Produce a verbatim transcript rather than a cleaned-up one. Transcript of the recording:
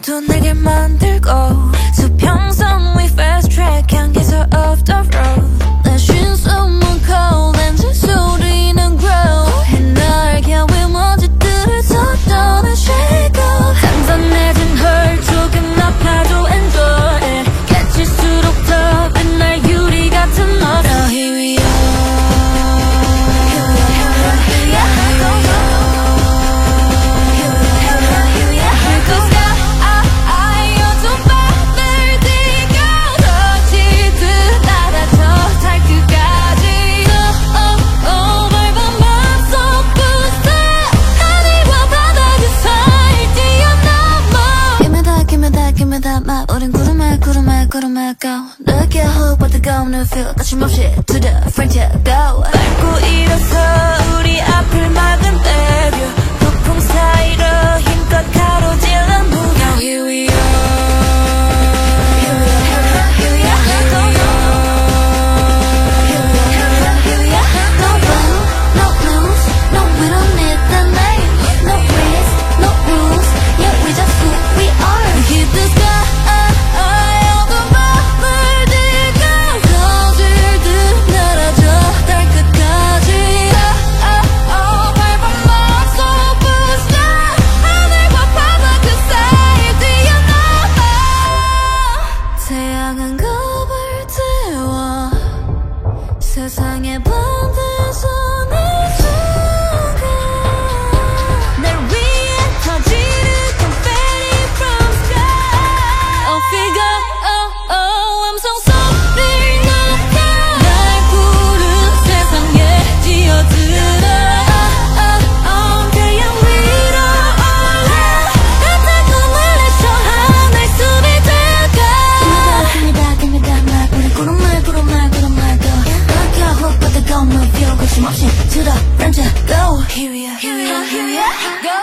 모두 내게 만들고 수평선 we fast track 향기서 off the road 내 신숨은 cold 엔진 소리는 grow 해날개 위 먼지들을 섞어내 shake up 잔잔해진 her 조금 높아도 enjoy it 깨질수록 더 빛날 유리 같은 love Now here we are 우린 구름에 구름에 구름에 go 느껴 호흡 뜨거운 new feel 거침없이 to the frontier go 밟고 일어서 우리 앞을 막은 대류 폭풍 사이로 힘껏 가로질러 move Now here we are Here we are, here we are, here we are Here we are, here we are No bow, no blues, no we don't need the name No risk, no rules, yeah we just who we are We hit the sky 태양은 겁을 태워 세상의 반대서 내 순간 날 위해 터지는 confetti from sky Oh figure oh oh 함성 소리를 높여 날 부른 세상에 뛰어들어 oh oh oh 태양 위로 올라 내 꿈을 내줘 하늘 숲이 구름말 구름말 구름말 go 느껴 호흡 뜨거운 new feel 거침없이 to the front go Here we are, here we are, here we are go